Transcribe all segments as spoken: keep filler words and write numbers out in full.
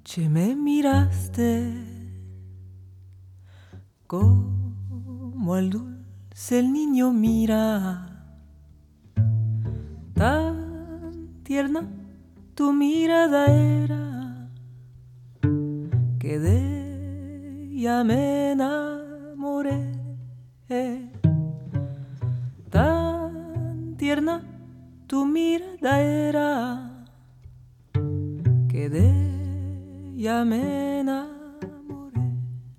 noche me miraste como al dulce el niño mira, tan tierna tu mirada era que de ella me enamoré, tan tierna tu mirada era que de ella me enamoré.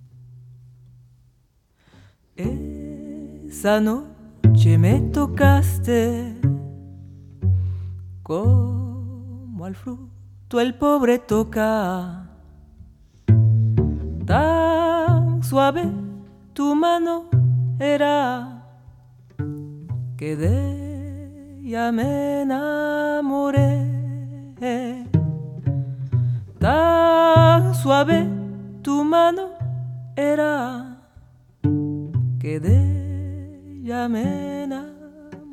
Esa noche me tocaste como al fruto el pobre toca, tan suave tu mano era que de ella me enamoré, tan suave tu mano era que de ella me enamoré.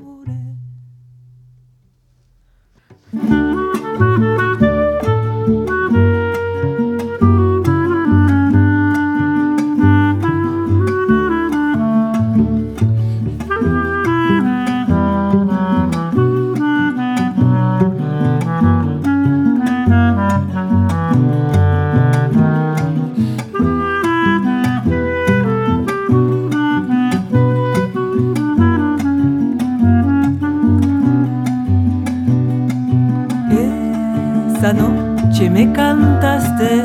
Esa noche me cantaste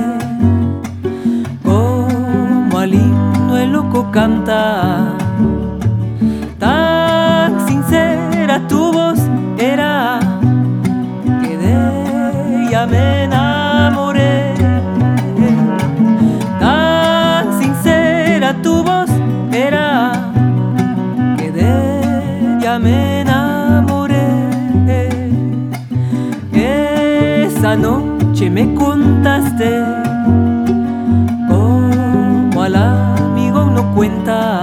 como al himno el loco canta, tan sincera tu voz era que de ella me enamoré, tan sincera tu voz era que de ella me enamoré. Esa noche me contaste como al amigo uno cuenta